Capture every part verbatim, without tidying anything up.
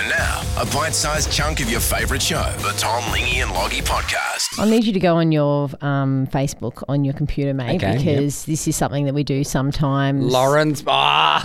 And now, a bite-sized chunk of your favourite show, the Tom, Lingy and Loggy podcast. I'll need you to go on your um, Facebook on your computer, mate, Okay, because this is something that we do sometimes. Lawrence. Ah.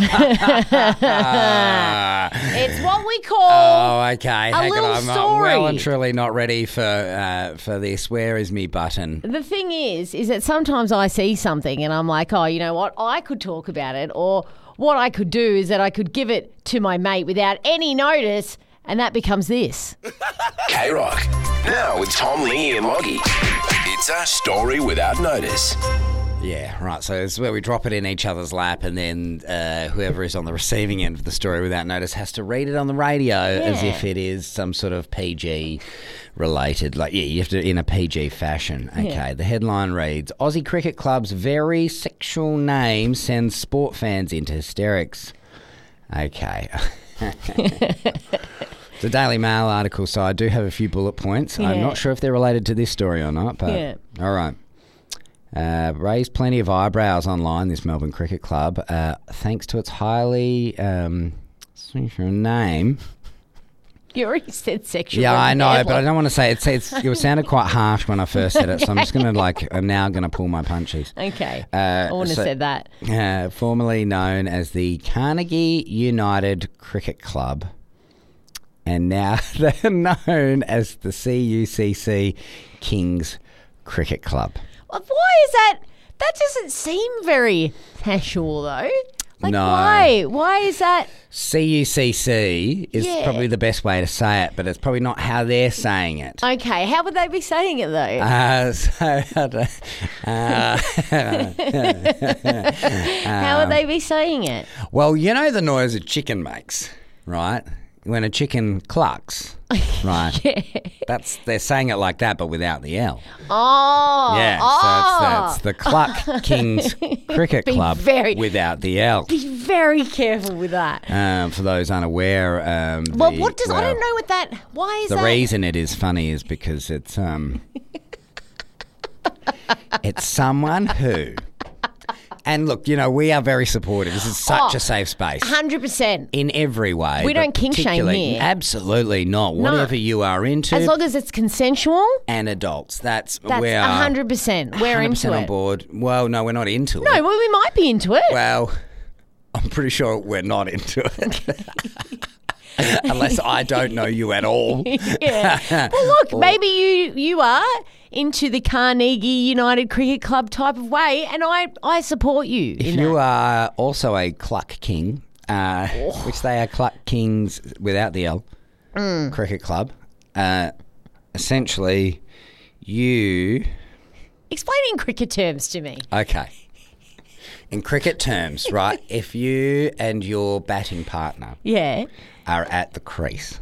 It's what we call Oh, okay. a Hang little on. I'm, I'm story. well and truly not ready for uh, for this. Where is me button? The thing is, is that sometimes I see something and I'm like, oh, you know what? I could talk about it, or what I could do is that I could give it to my mate without any notice, and that becomes this. K-Rock. Now with Tom, Lingy and Loggy. It's a story without notice. Yeah, right. So it's where we drop it in each other's lap, and then uh, whoever is on the receiving end of the story without notice has to read it on the radio as Yeah. if it is some sort of P G related. Like, yeah, you have to in a P G fashion. Okay. Yeah. The headline reads: Aussie Cricket Club's very sexual name sends sport fans into hysterics. Okay. It's a Daily Mail article, so I do have a few bullet points. I'm Yeah. not sure if they're related to this story or not, but Yeah. all right. Uh, raised plenty of eyebrows online, this Melbourne Cricket Club, uh, thanks to its highly um, sexual name. You already said sexual. Yeah, I know, Yeah, but I don't want to say it. It's, it sounded quite harsh when I first said it, so I'm just going to like. I'm now going to pull my punches. Okay. Uh, I wouldn't so- have said that. Uh, formerly known as the Carnegie United Cricket Club, and now they're known as the C U C C Kings Cricket Club. Well, why is that? That doesn't seem very casual, though. Like, No. why? Why is that? C U C C is Yeah. probably the best way to say it, but it's probably not how they're saying it. Okay, how would they be saying it, though? Uh, so, uh, how would they be saying it? well, you know the noise a chicken makes, right? When a chicken clucks, right? Yeah. That's they're saying it like that, but without the L. Oh. Yeah, oh. so it's, it's the Cluck Kings Cricket Be Club very- without the L. Be very careful with that. Um, for those unaware, um, Well, the, what does... I well, don't know what that... Why is The that... reason it is funny is because it's um, it's someone who, and look, you know, we are very supportive. This is such Oh, a safe space one hundred percent. in every way. We but don't kink shame particularly- here. Absolutely not. No. Whatever you are into, As long as it's consensual, and adults, that's that's we are one hundred percent. We're one hundred percent into on it. board. Well, no, we're not into No, it. well, we might be into it. Well, I'm pretty sure we're not into it. Unless I don't know you at all. Yeah. Well, look, maybe you you are into the Carnegie United Cricket Club type of way, and I, I support you. If in you that. are also a Cluck King, uh, which they are Cluck Kings without the L, Mm. Cricket Club, uh, essentially you... Explain in cricket terms to me. Okay. In cricket terms, right, if you and your batting partner Yeah. are at the crease,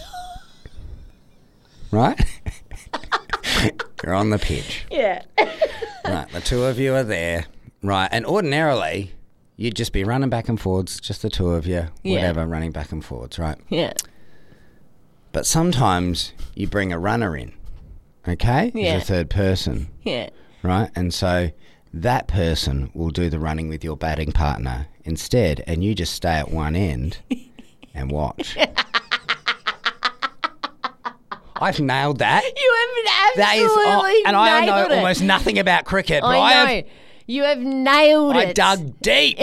right? You're on the pitch. Yeah. Right, the two of you are there, right, and ordinarily you'd just be running back and forwards, just the two of you, Yeah. whatever, running back and forwards, right? Yeah. But sometimes you bring a runner in, okay, Yeah. as a third person, Yeah. right, and so that person will do the running with your batting partner instead, and you just stay at one end and watch. I've nailed that. You have That is, absolutely oh, and I nailed know it. almost nothing about cricket, but I I, know. have, You have nailed I it. dug deep.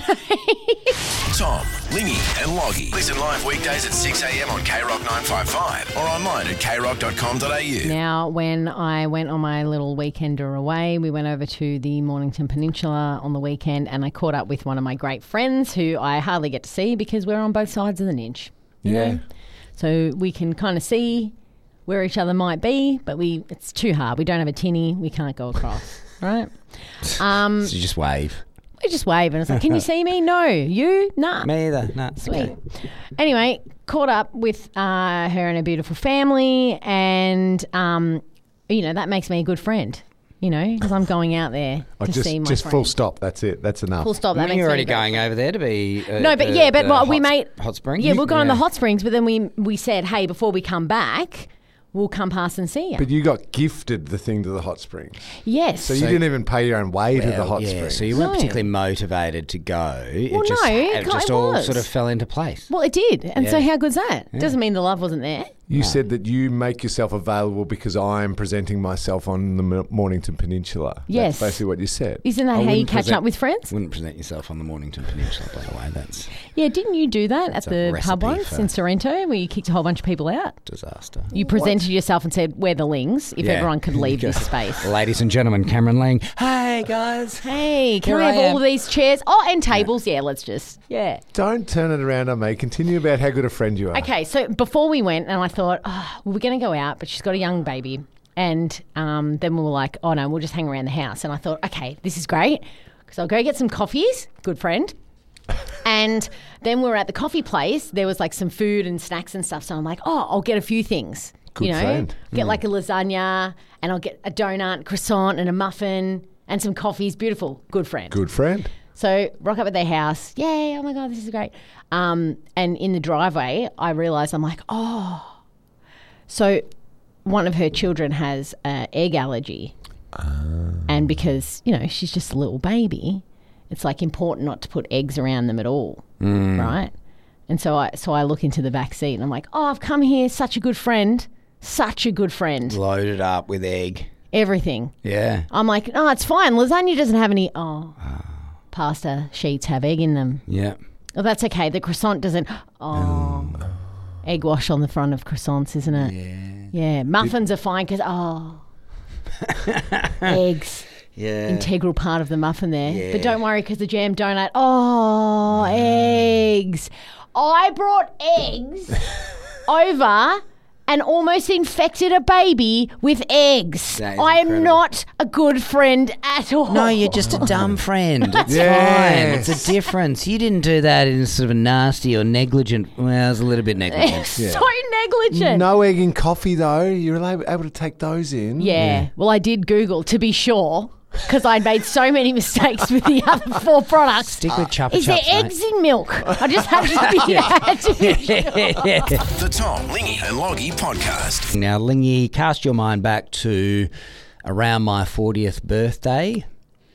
Tom, Lingy and Loggy. Listen live weekdays at six a.m. on K Rock nine fifty-five or online at k rock dot com dot a u. Now, when I went on my little weekender away, we went over to the Mornington Peninsula on the weekend, and I caught up with one of my great friends who I hardly get to see because we're on both sides of the ninch. you Yeah. know? So we can kind of see where each other might be, but we it's too hard. We don't have a tinny. We can't go across, right? Um, So you just wave. we just wave, and it's like, can you see me? No. You? Nah. Me either. No, it's Sweet. okay. Anyway, caught up with uh, her and her beautiful family, and um, you know that makes me a good friend. You know, because I'm going out there Oh, to just see my just friend. full stop. That's it. That's enough. Full stop. That When makes you're me already a great going over there to be uh, No, but the- yeah, but the what we hot, made hot springs. Yeah, we're going to Yeah. the hot springs, but then we we said, hey, before we come back, we'll come past and see you. But you got gifted the thing to the hot springs. Yes. So you didn't even pay your own way to the Well, hot yeah, springs. so you weren't No. particularly motivated to go. It Well, just, no, it it just kinda all was. sort of fell into place. Well, it did. And so Yeah. how good's that? Doesn't mean the love wasn't there. You said that you make yourself available because I'm presenting myself on the M- Mornington Peninsula. Yes. That's basically what you said. Isn't that I how you wouldn't catch present- up with friends? Wouldn't present yourself on the Mornington Peninsula, by the way. That's Yeah, didn't you do that at a the pub recipe once for- in Sorrento where you kicked a whole bunch of people out? disaster. You presented yourself and said, we're the Lings, if Yeah. everyone could leave this space. Ladies and gentlemen, Cameron Lang. Hey, guys. Hey, can Here I have I all am. of these chairs? Oh, and tables. Yeah, let's just, yeah. Don't turn it around on me. Continue about how good a friend you are. Okay, so before we went, and I thought, oh, well, we're going to go out, but she's got a young baby. And um, then we were like, oh, no, we'll just hang around the house. And I thought, okay, this is great because I'll go get some coffees. Good friend. And then we were at the coffee place. There was like some food and snacks and stuff. So I'm like, oh, I'll get a few things. Good you know, friend. Get like a lasagna and I'll get a donut, croissant and a muffin and some coffees. Beautiful. Good friend. Good friend. So rock up at their house. Yay, oh my God, this is great. Um, and in the driveway, I realised I'm like, oh. So one of her children has an egg allergy. And because, you know, she's just a little baby, it's like important not to put eggs around them at all, right? And so I so I look into the back seat and I'm like, oh, I've come here, such a good friend, such a good friend, Loaded up with egg. everything. Yeah. I'm like, no, it's fine. Lasagna doesn't have any, oh, pasta sheets have egg in them. Yeah. Oh, that's okay. The croissant doesn't, oh, egg wash on the front of croissants, isn't it? Yeah. Yeah, muffins are fine because, oh, eggs. Yeah. Integral part of the muffin there. Yeah. But don't worry because the jam donut, oh, eggs. I brought eggs over and almost infected a baby with eggs. That is I am incredible. not a good friend at all. No, you're just a dumb friend. It's Yes. fine. It's a difference. You didn't do that in sort of a nasty or negligent. Well, it was a little bit negligent. so negligent. No egg in coffee, though. You're able able to take those in. Yeah. Well, I did Google to be sure because I'd made so many mistakes with the other four products. Stick with Chupa Is there Chups, mate. eggs in milk? I just had to be, had to be sure. The Tom, Lingy and Loggy Podcast. Now, Lingy, cast your mind back to around my fortieth birthday,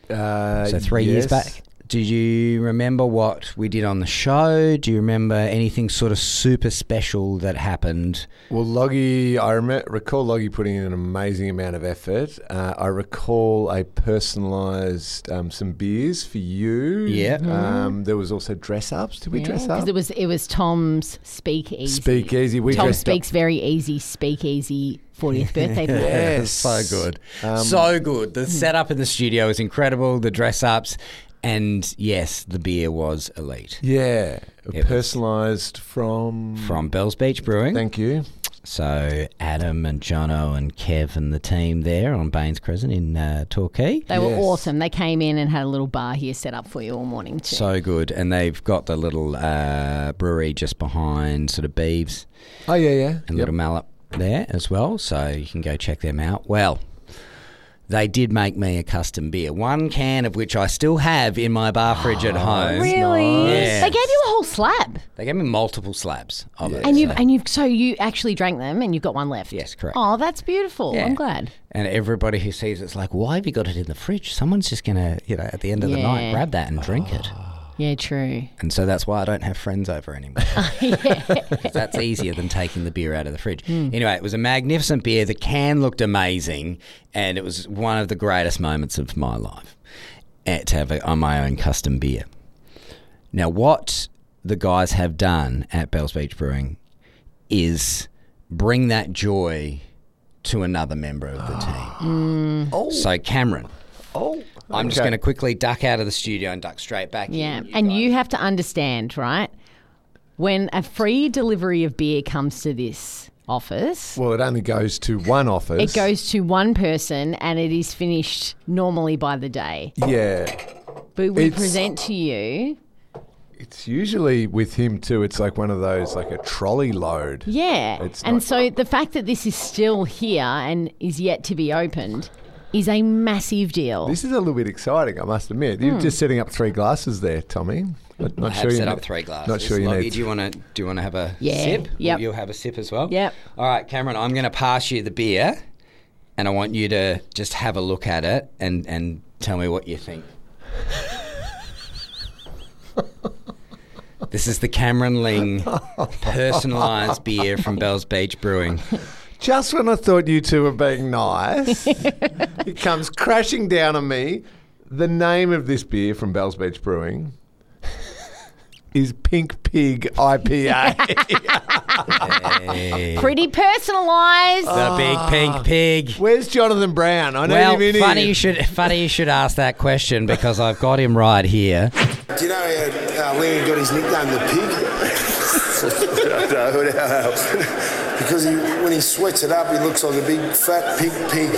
Uh, so three years yes. back. Do you remember what we did on the show? Do you remember anything sort of super special that happened? Well, Loggy, I rem- recall Loggy putting in an amazing amount of effort. Uh, I recall a personalised um, some beers for you. Yeah. Um, there was also dress ups. Did we dress up? Because it was it was Tom's speakeasy. Speakeasy. We Tom dressed speaks very easy speakeasy fortieth birthday party. Yes. So good. Um, so good. The setup in the studio is incredible, the dress ups, and yes, the beer was elite. Yeah. It was- Personalised from. From Bells Beach Brewing. Thank you. So Adam and Jono and Kev and the team there on Baines Crescent in uh, Torquay. They were Yes. awesome. They came in and had a little bar here set up for you all morning too. So good. And they've got the little uh, brewery just behind sort of Beeves Oh, yeah, yeah. and Yep. Little Mallet there as well. So you can go check them out. Well, they did make me a custom beer. One can of which I still have in my bar fridge at home. really? Yes. They gave you a whole slab. They gave me multiple slabs of it. And you've so- and you've so you actually drank them and you've got one left. Yes, correct. Oh, that's beautiful. Yeah. I'm glad. And everybody who sees it's like, why have you got it in the fridge? Someone's just going to, you know, at the end of the night, Yeah. grab that and drink it. Yeah, true. And so that's why I don't have friends over anymore. 'Cause that's easier than taking the beer out of the fridge. Anyway, it was a magnificent beer. The can looked amazing, and it was one of the greatest moments of my life eh, to have a, on my own custom beer. Now, what the guys have done at Bells Beach Brewing is bring that joy to another member of the team. Oh. So, Cameron, Oh. I'm just Okay. going to quickly duck out of the studio and duck straight back Yeah. in. And guys- you have to understand, right? When a free delivery of beer comes to this office, Well, it only goes to one office. it goes to one person and it is finished normally by the day. Yeah. But we It's- present to you. It's usually with him too. It's like one of those, like a trolley load. Yeah. It's And not- so the fact that this is still here and is yet to be opened is a massive deal. This is a little bit exciting, I must admit. You're just setting up three glasses there, Tommy. Not, not I sure have you set ne- up three glasses. Not sure you Loggy, need. do you want to do you want to have a Yeah, sip? yep. You'll have a sip as well. Yep. All right, Cameron. I'm going to pass you the beer, and I want you to just have a look at it and and tell me what you think. This is the Cameron Ling personalised beer from Bells Beach Brewing. Just when I thought you two were being nice, it comes crashing down on me. The name of this beer from Bells Beach Brewing is Pink Pig I P A. Hey. Pretty personalised. The big pink pig. Where's Jonathan Brown? I know Well, him in funny here. you should funny you should ask that question because I've got him right here. Do you know how uh, Lenny got his nickname, the pig? no, no. Because he, when he sweats it up, he looks like a big fat pink pig.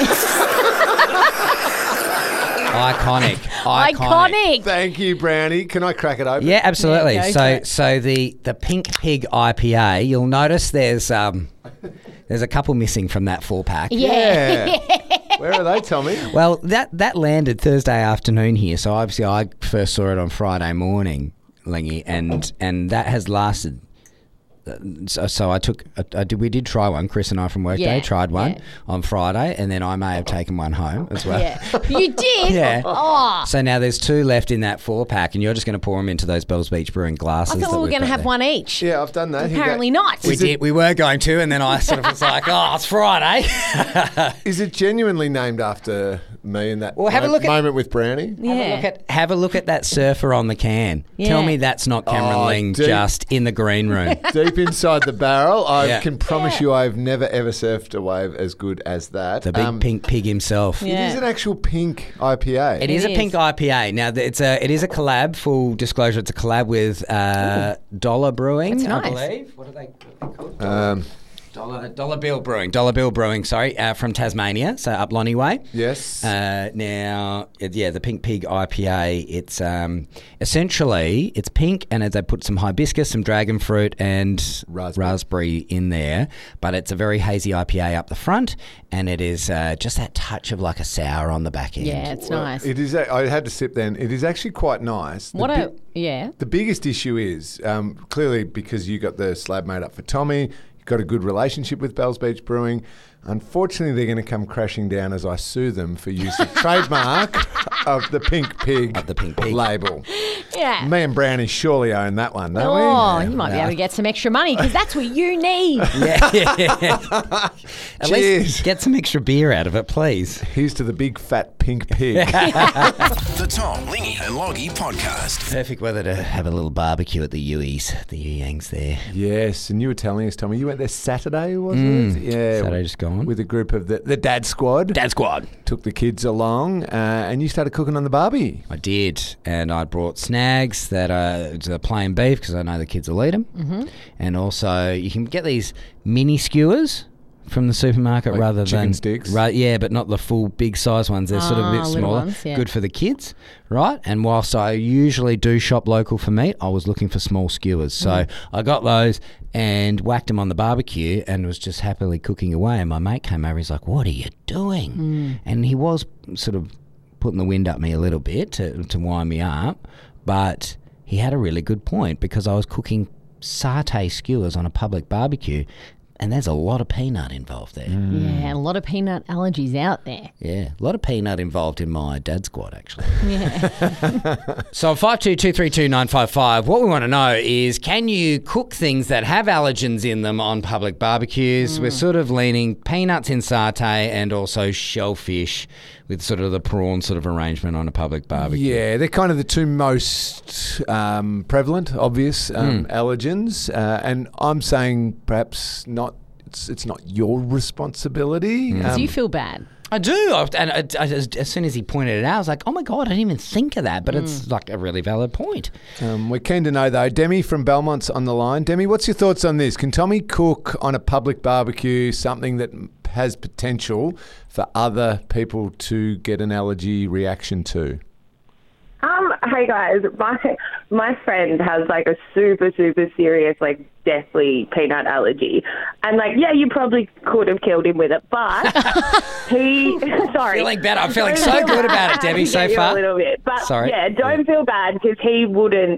Iconic. Iconic. Iconic. Thank you, Brownie. Can I crack it open? Yeah, absolutely. Yeah, go for so it. so the, the Pink Pig I P A, you'll notice there's um there's a couple missing from that four pack. Yeah. Yeah. Where are they, Tommy? Well, that that landed Thursday afternoon here, so obviously I first saw it on Friday morning, Lingy, and and that has lasted. uh, So, so I took, I, I did, we did try one. Chris and I from Workday Yeah, tried one yeah. on Friday, and then I may have taken one home as well. Yeah. You did? Yeah. Oh. So now there's two left in that four pack, and you're just going to pour them into those Bells Beach Brewing glasses. I thought that we were we've going to got have there. one each. Yeah, I've done that. Here you go. Apparently not. We Is it- did. We were going to, and then I sort of was like, "Oh, it's Friday." Is it genuinely named after me in that Well, have a mo- look at- moment with Brownie? Yeah. Have a look at have a look at that surfer on the can. Tell Yeah. me that's not Cameron Oh, Ling deep. just in the green room. Deep inside the barrel, I Yeah. can promise you I've never ever surfed a wave as good as that. The big Um, pink pig himself. It Yeah. is an actual pink I P A. It is It a is. pink I P A. Now th- it's a it is a collab. Full disclosure, it's a collab with uh, Dollar Brewing. That's I nice. believe. What are they, what are they called? Um, Dollar Dollar Bill Brewing. Dollar Bill Brewing. Sorry, uh, from Tasmania, so up Lonnie Way. yes. Uh, now, it- yeah, the Pink Pig I P A. It's um, essentially it's pink, and they put some hibiscus, some dragon fruit, and Raspberry. raspberry in there. But it's a very hazy I P A up the front, and it is uh, just that touch of like a sour on the back end. Yeah, it's nice. It is. a- I had to sip then. It is actually quite nice. The What bi- a yeah. The biggest issue is um, clearly because you got the slab made up for Tommy, you've got a good relationship with Bells Beach Brewing. Unfortunately, they're going to come crashing down as I sue them for use of trademark of the Pink Pig, Of the Pink Pig. label. Yeah. Me and Brownie surely own that one, don't Oh, we? you might be Yeah. able to get some extra money because that's what you need. Yeah, yeah. At Cheers. least get some extra beer out of it, please. Here's to the big fat pink pig. The Tom, Lingy and Loggy Podcast. Perfect weather to have a little barbecue at the Yui's, the Yu Yangs there. Yes, and you were telling us, Tommy, you went there Saturday, wasn't it? Yeah, Mm. Saturday just gone. with a group of the, the dad squad. Dad Squad. Took the kids along, uh, and you started cooking on the barbie. I did, and I brought snags that are to plain beef because I know the kids will eat them. Mm-hmm. And also, you can get these mini skewers from the supermarket Like rather chicken than sticks? Right, yeah, but not the full big size ones. They're sort of a Ah, bit little smaller. ones, yeah. Good for the kids, right? And whilst I usually do shop local for meat, I was looking for small skewers, so Mm. I got those and whacked them on the barbecue and was just happily cooking away. And my mate came over. He's like, "What are you doing?" Mm. And he was sort of putting the wind up me a little bit to to wind me up, but he had a really good point because I was cooking satay skewers on a public barbecue, and there's a lot of peanut involved there. Yeah, a lot of peanut allergies out there. Yeah, a lot of peanut involved in my dad squad, actually. Yeah. So five two two three two nine five five. What we want to know is, can you cook things that have allergens in them on public barbecues? We're sort of leaning peanuts in satay and also shellfish with sort of the prawn sort of arrangement on a public barbecue. Yeah, they're kind of the two most um, prevalent, obvious um, allergens, uh, and I'm saying perhaps not. It's, it's not your responsibility. Do Um, you feel bad? I do. I- And I- I- as, as soon as he pointed it out, I was like, oh my God, I didn't even think of that. But it's like a really valid point. Um, we're keen to know, though. Demi from Belmont's on the line. Demi, what's your thoughts on this? Can Tommy cook on a public barbecue something that has potential for other people to get an allergy reaction to? Um, Hey guys, my my friend has like a super super serious like deathly peanut allergy, and like yeah, you probably could have killed him with it, but he sorry, Feeling better. I'm feeling so good about it, Debbie, so You far. a little bit, but Sorry. yeah, don't feel bad because he wouldn't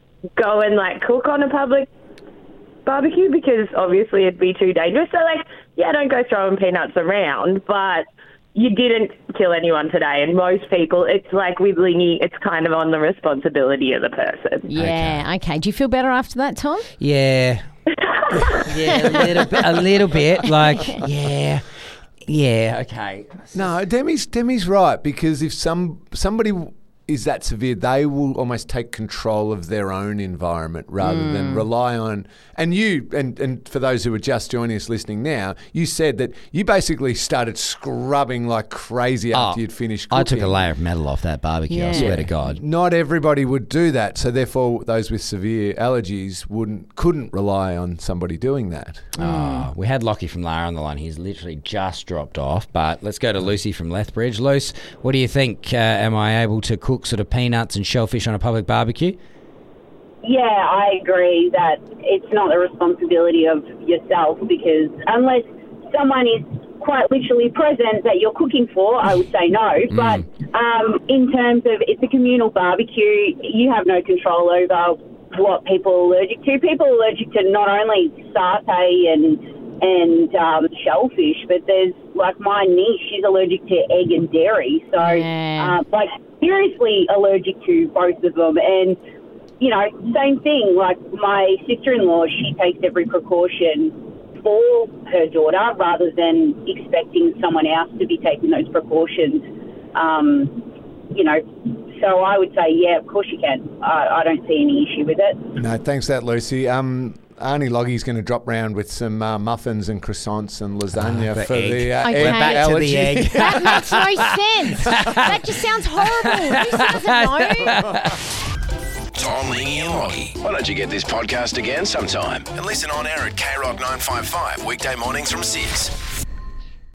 go and like cook on a public barbecue because obviously it'd be too dangerous. So like yeah, don't go throwing peanuts around, but you didn't kill anyone today, and most people, it's like with Lingy, it's kind of on the responsibility of the person. Yeah, okay. Do you feel better after that, Tom? Yeah. yeah, a little bit. A little bit. Like, yeah. Yeah, okay. No, Demi's Demi's right, because if some somebody is that severe, they will almost take control of their own environment rather mm. than rely on. And you, and, and for those who are just joining us listening now, you said that you basically started scrubbing like crazy after Oh, you'd finished cooking. I took a layer of metal off that barbecue, I Yeah. swear Yeah. to God. Not everybody would do that, so therefore those with severe allergies wouldn't couldn't rely on somebody doing that. Oh, we had Lockie from Lara on the line. He's literally just dropped off. But let's go to Lucy from Lethbridge. Luce, what do you think? Uh, am I able to cook sort of peanuts and shellfish on a public barbecue? Yeah, I agree that it's not the responsibility of yourself, because unless someone is quite literally present that you're cooking for, I would say no. Mm. But um, in terms of it's a communal barbecue, you have no control over what people are allergic to. People are allergic to not only satay and and um, shellfish, but there's, like, my niece, she's allergic to egg and dairy. So, Yeah. uh, like, seriously allergic to both of them. And, you know, same thing, like my sister-in-law, she takes every precaution for her daughter rather than expecting someone else to be taking those precautions. Um, you know, so I would say, yeah, of course you can. I, I don't see any issue with it. No, thanks for that, Lucy. Um, Arnie Loggie's going to drop round with some uh, muffins and croissants and lasagna Ah, the for egg. the uh, Okay. egg We're back to allergy. the egg. That makes no sense. That just sounds horrible. Who doesn't know? Tom, Lingy and Lockie. Why don't you get this podcast again sometime and listen on air at K Rock nine five five weekday mornings from six.